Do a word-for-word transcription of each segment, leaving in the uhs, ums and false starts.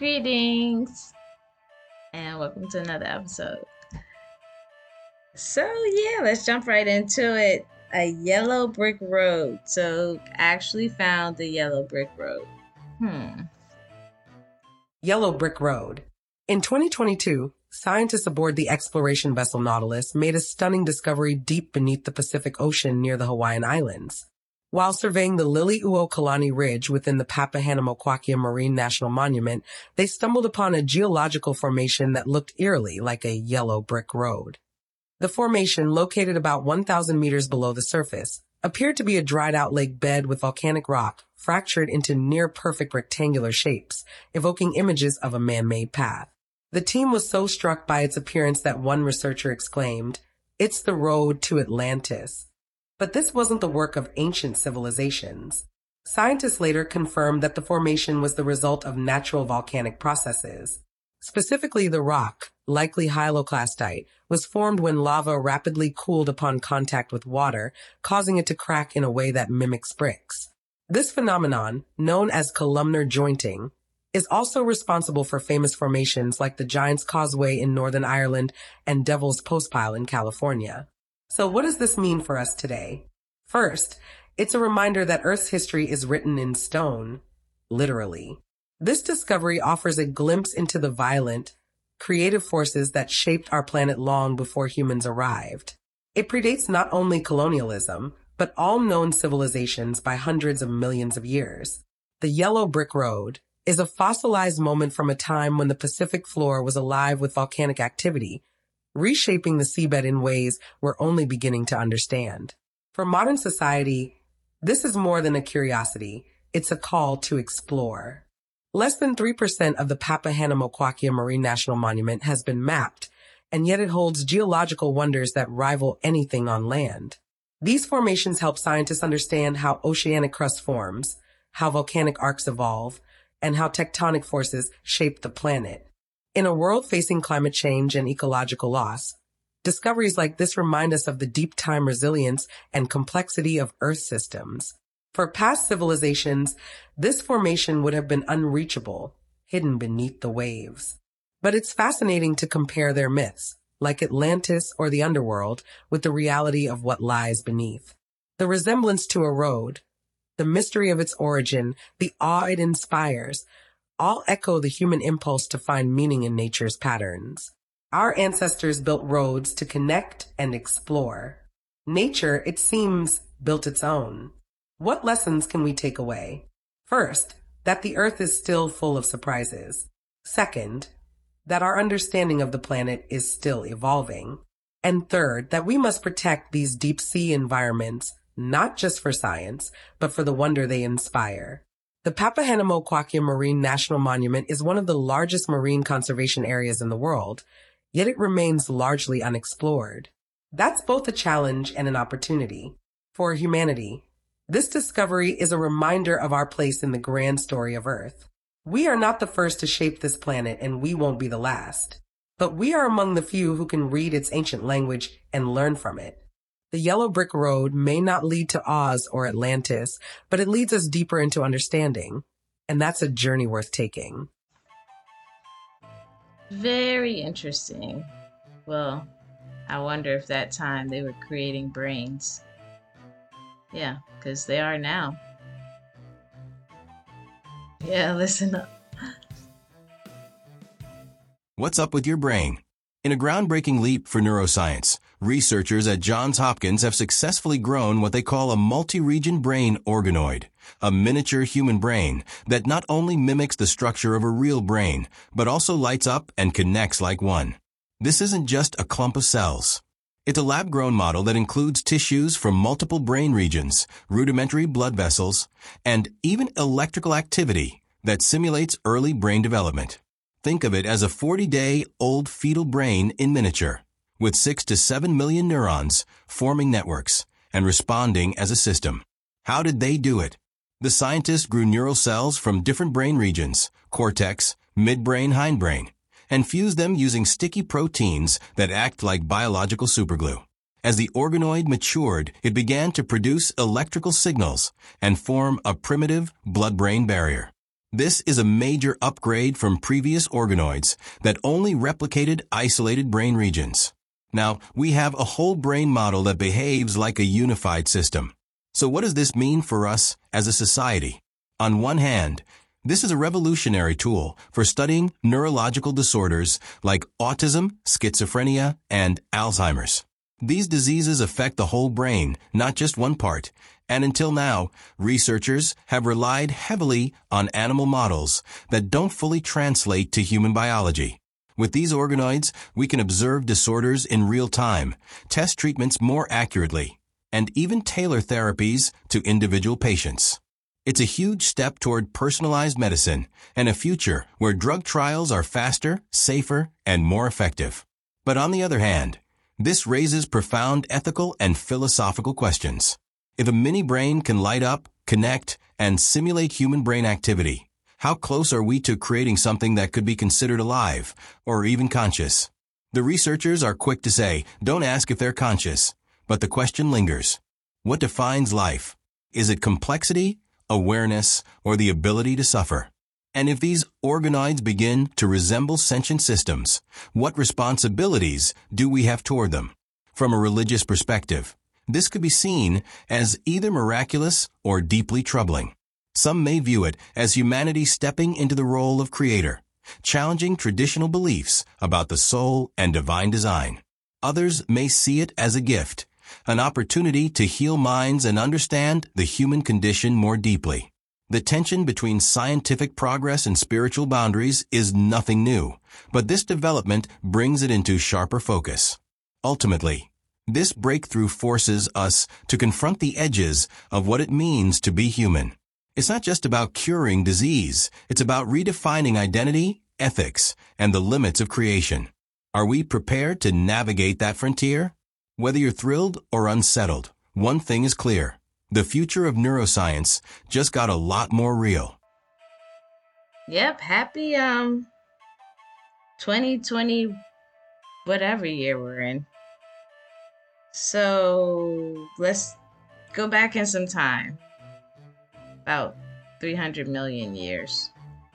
Greetings and welcome to another episode. So, yeah, let's jump right into it. A yellow brick road. So, actually found the yellow brick road. Hmm. Yellow Brick Road. In twenty twenty-two, scientists aboard the exploration vessel Nautilus made a stunning discovery deep beneath the Pacific Ocean near the Hawaiian Islands. While surveying the Liliuokalani Ridge within the Papahanaumokuakea Marine National Monument, they stumbled upon a geological formation that looked eerily like a yellow brick road. The formation, located about one thousand meters below the surface, appeared to be a dried-out lake bed with volcanic rock fractured into near-perfect rectangular shapes, evoking images of a man-made path. The team was so struck by its appearance that one researcher exclaimed, "It's the road to Atlantis." But this wasn't the work of ancient civilizations. Scientists later confirmed that the formation was the result of natural volcanic processes. Specifically, the rock, likely hyaloclastite, was formed when lava rapidly cooled upon contact with water, causing it to crack in a way that mimics bricks. This phenomenon, known as columnar jointing, is also responsible for famous formations like the Giant's Causeway in Northern Ireland and Devil's Postpile in California. So what does this mean for us today? First, it's a reminder that Earth's history is written in stone, literally. This discovery offers a glimpse into the violent, creative forces that shaped our planet long before humans arrived. It predates not only colonialism, but all known civilizations by hundreds of millions of years. The Yellow Brick Road is a fossilized moment from a time when the Pacific floor was alive with volcanic activity, reshaping the seabed in ways we're only beginning to understand. For modern society, this is more than a curiosity. It's a call to explore. Less than three percent of the Papahanaumokuakea Marine National Monument has been mapped, and yet it holds geological wonders that rival anything on land. These formations help scientists understand how oceanic crust forms, how volcanic arcs evolve, and how tectonic forces shape the planet. In a world facing climate change and ecological loss, discoveries like this remind us of the deep time resilience and complexity of Earth systems. For past civilizations, this formation would have been unreachable, hidden beneath the waves. But it's fascinating to compare their myths, like Atlantis or the underworld, with the reality of what lies beneath. The resemblance to a road, the mystery of its origin, the awe it inspires, all echo the human impulse to find meaning in nature's patterns. Our ancestors built roads to connect and explore. Nature, it seems, built its own. What lessons can we take away? First, that the Earth is still full of surprises. Second, that our understanding of the planet is still evolving. And third, that we must protect these deep sea environments, not just for science, but for the wonder they inspire. The Papahanaumokuakea Marine National Monument is one of the largest marine conservation areas in the world, yet it remains largely unexplored. That's both a challenge and an opportunity. For humanity, this discovery is a reminder of our place in the grand story of Earth. We are not the first to shape this planet, and we won't be the last. But we are among the few who can read its ancient language and learn from it. The Yellow Brick Road may not lead to Oz or Atlantis, but it leads us deeper into understanding. And that's a journey worth taking. Very interesting. Well, I wonder if that time they were creating brains. Yeah, because they are now. Yeah, listen up. What's up with your brain? In a groundbreaking leap for neuroscience, researchers at Johns Hopkins have successfully grown what they call a multi-region brain organoid, a miniature human brain that not only mimics the structure of a real brain, but also lights up and connects like one. This isn't just a clump of cells. It's a lab-grown model that includes tissues from multiple brain regions, rudimentary blood vessels, and even electrical activity that simulates early brain development. Think of it as a forty-day-old fetal brain in miniature, with six to seven million neurons forming networks and responding as a system. How did they do it? The scientists grew neural cells from different brain regions, cortex, midbrain, hindbrain, and fused them using sticky proteins that act like biological superglue. As the organoid matured, it began to produce electrical signals and form a primitive blood-brain barrier. This is a major upgrade from previous organoids that only replicated isolated brain regions. Now, we have a whole brain model that behaves like a unified system. So what does this mean for us as a society? On one hand, this is a revolutionary tool for studying neurological disorders like autism, schizophrenia, and Alzheimer's. These diseases affect the whole brain, not just one part, and until now, researchers have relied heavily on animal models that don't fully translate to human biology. With these organoids, we can observe disorders in real time, test treatments more accurately, and even tailor therapies to individual patients. It's a huge step toward personalized medicine and a future where drug trials are faster, safer, and more effective. But on the other hand, this raises profound ethical and philosophical questions. If a mini brain can light up, connect, and simulate human brain activity, how close are we to creating something that could be considered alive or even conscious? The researchers are quick to say, don't ask if they're conscious, but the question lingers. What defines life? Is it complexity, awareness, or the ability to suffer? And if these organoids begin to resemble sentient systems, what responsibilities do we have toward them? From a religious perspective, this could be seen as either miraculous or deeply troubling. Some may view it as humanity stepping into the role of creator, challenging traditional beliefs about the soul and divine design. Others may see it as a gift, an opportunity to heal minds and understand the human condition more deeply. The tension between scientific progress and spiritual boundaries is nothing new, but this development brings it into sharper focus. Ultimately, this breakthrough forces us to confront the edges of what it means to be human. It's not just about curing disease, it's about redefining identity, ethics, and the limits of creation. Are we prepared to navigate that frontier? Whether you're thrilled or unsettled, one thing is clear. The future of neuroscience just got a lot more real. Yep, happy um twenty twenty whatever year we're in. So let's go back in some time. About three hundred million years.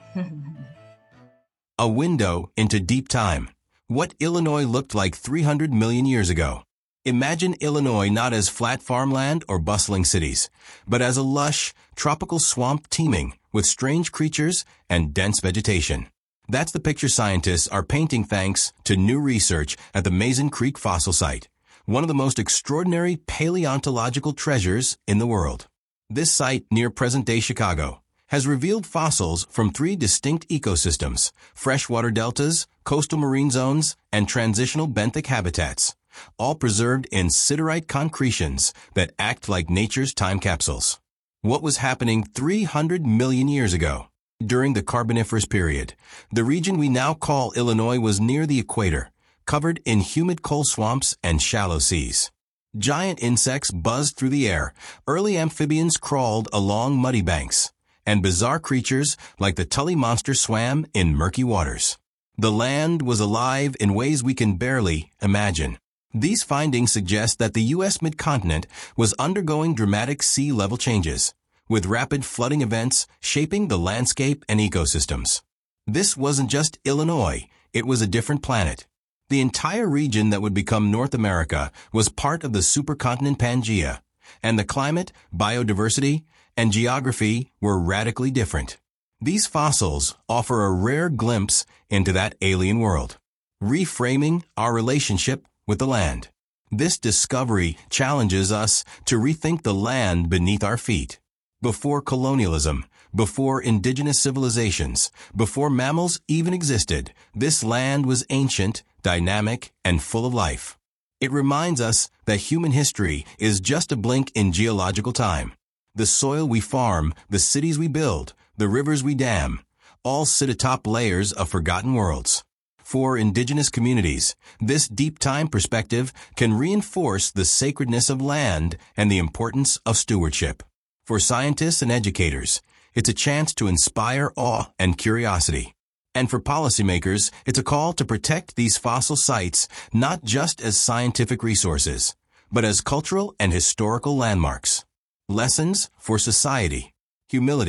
A window into deep time. What Illinois looked like three hundred million years ago. Imagine Illinois not as flat farmland or bustling cities, but as a lush, tropical swamp teeming with strange creatures and dense vegetation. That's the picture scientists are painting thanks to new research at the Mason Creek Fossil Site, one of the most extraordinary paleontological treasures in the world. This site near present-day Chicago has revealed fossils from three distinct ecosystems, freshwater deltas, coastal marine zones, and transitional benthic habitats, all preserved in siderite concretions that act like nature's time capsules. What was happening three hundred million years ago? During the Carboniferous period, the region we now call Illinois was near the equator, covered in humid coal swamps and shallow seas. Giant insects buzzed through the air, early amphibians crawled along muddy banks, and bizarre creatures like the Tully monster swam in murky waters. The land was alive in ways we can barely imagine. These findings suggest that the U S mid-continent was undergoing dramatic sea level changes, with rapid flooding events shaping the landscape and ecosystems. This wasn't just Illinois, it was a different planet. The entire region that would become North America was part of the supercontinent Pangaea, and the climate, biodiversity, and geography were radically different. These fossils offer a rare glimpse into that alien world, reframing our relationship with the land. This discovery challenges us to rethink the land beneath our feet. Before colonialism, before indigenous civilizations, before mammals even existed, this land was ancient, dynamic, and full of life. It reminds us that human history is just a blink in geological time. The soil we farm, the cities we build, the rivers we dam, all sit atop layers of forgotten worlds. For indigenous communities, this deep time perspective can reinforce the sacredness of land and the importance of stewardship. For scientists and educators, it's a chance to inspire awe and curiosity. And for policymakers, it's a call to protect these fossil sites not just as scientific resources, but as cultural and historical landmarks. Lessons for society. Humility.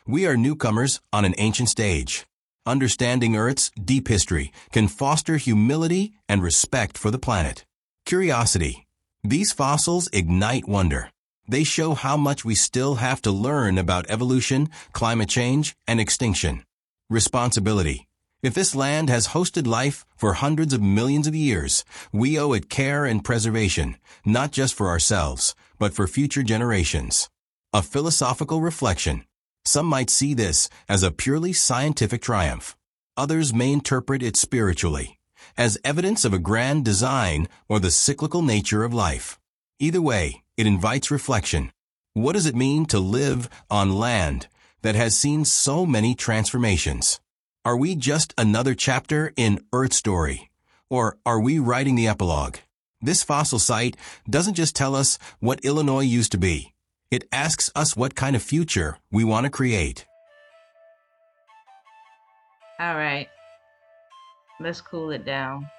We are newcomers on an ancient stage. Understanding Earth's deep history can foster humility and respect for the planet. Curiosity. These fossils ignite wonder. They show how much we still have to learn about evolution, climate change, and extinction. Responsibility. If this land has hosted life for hundreds of millions of years, we owe it care and preservation, not just for ourselves, but for future generations. A philosophical reflection. Some might see this as a purely scientific triumph. Others may interpret it spiritually, as evidence of a grand design or the cyclical nature of life. Either way, it invites reflection. What does it mean to live on land that has seen so many transformations? Are we just another chapter in Earth's story? Or are we writing the epilogue? This fossil site doesn't just tell us what Illinois used to be. It asks us what kind of future we want to create. All right. Let's cool it down.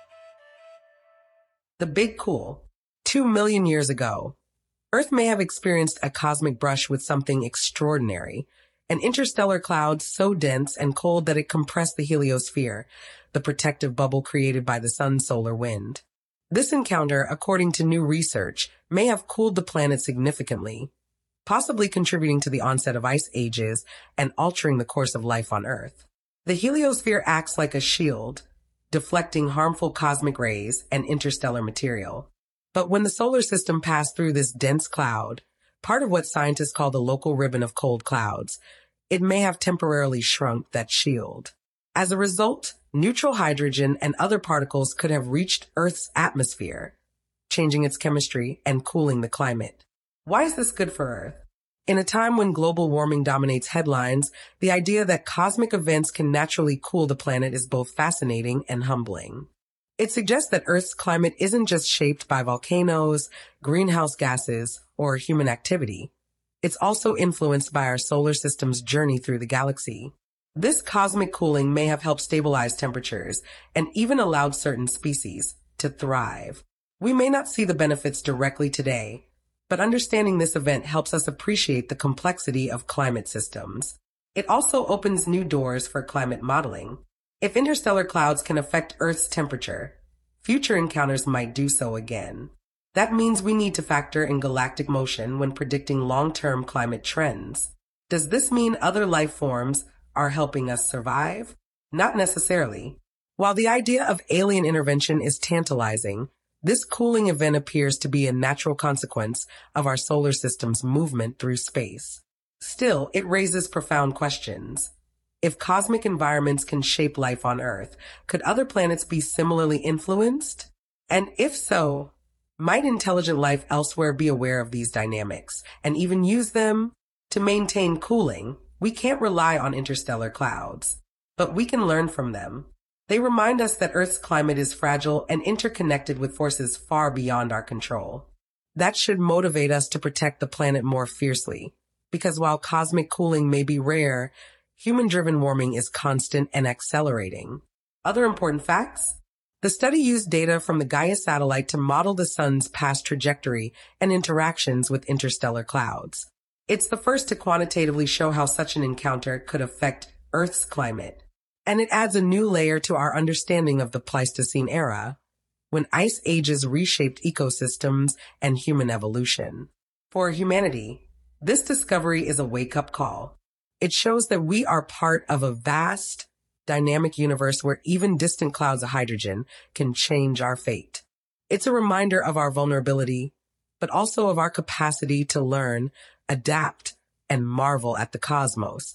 The Big Cool. Two million years ago, Earth may have experienced a cosmic brush with something extraordinary, an interstellar cloud so dense and cold that it compressed the heliosphere, the protective bubble created by the sun's solar wind. This encounter, according to new research, may have cooled the planet significantly, possibly contributing to the onset of ice ages and altering the course of life on Earth. The heliosphere acts like a shield, deflecting harmful cosmic rays and interstellar material. But when the solar system passed through this dense cloud, part of what scientists call the local ribbon of cold clouds, it may have temporarily shrunk that shield. As a result, neutral hydrogen and other particles could have reached Earth's atmosphere, changing its chemistry and cooling the climate. Why is this good for Earth? In a time when global warming dominates headlines, the idea that cosmic events can naturally cool the planet is both fascinating and humbling. It suggests that Earth's climate isn't just shaped by volcanoes, greenhouse gases, or human activity. It's also influenced by our solar system's journey through the galaxy. This cosmic cooling may have helped stabilize temperatures and even allowed certain species to thrive. We may not see the benefits directly today, but understanding this event helps us appreciate the complexity of climate systems. It also opens new doors for climate modeling. If interstellar clouds can affect Earth's temperature, future encounters might do so again. That means we need to factor in galactic motion when predicting long-term climate trends. Does this mean other life forms are helping us survive? Not necessarily. While the idea of alien intervention is tantalizing, this cooling event appears to be a natural consequence of our solar system's movement through space. Still, it raises profound questions. If cosmic environments can shape life on Earth, could other planets be similarly influenced? And if so, might intelligent life elsewhere be aware of these dynamics and even use them to maintain cooling? We can't rely on interstellar clouds, but we can learn from them. They remind us that Earth's climate is fragile and interconnected with forces far beyond our control. That should motivate us to protect the planet more fiercely, because while cosmic cooling may be rare, human-driven warming is constant and accelerating. Other important facts? The study used data from the Gaia satellite to model the sun's past trajectory and interactions with interstellar clouds. It's the first to quantitatively show how such an encounter could affect Earth's climate. And it adds a new layer to our understanding of the Pleistocene era, when ice ages reshaped ecosystems and human evolution. For humanity, this discovery is a wake-up call. It shows that we are part of a vast, dynamic universe where even distant clouds of hydrogen can change our fate. It's a reminder of our vulnerability, but also of our capacity to learn, adapt, and marvel at the cosmos.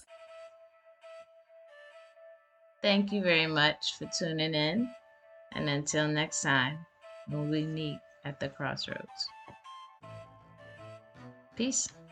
Thank you very much for tuning in. And until next time, when we meet at the crossroads. Peace.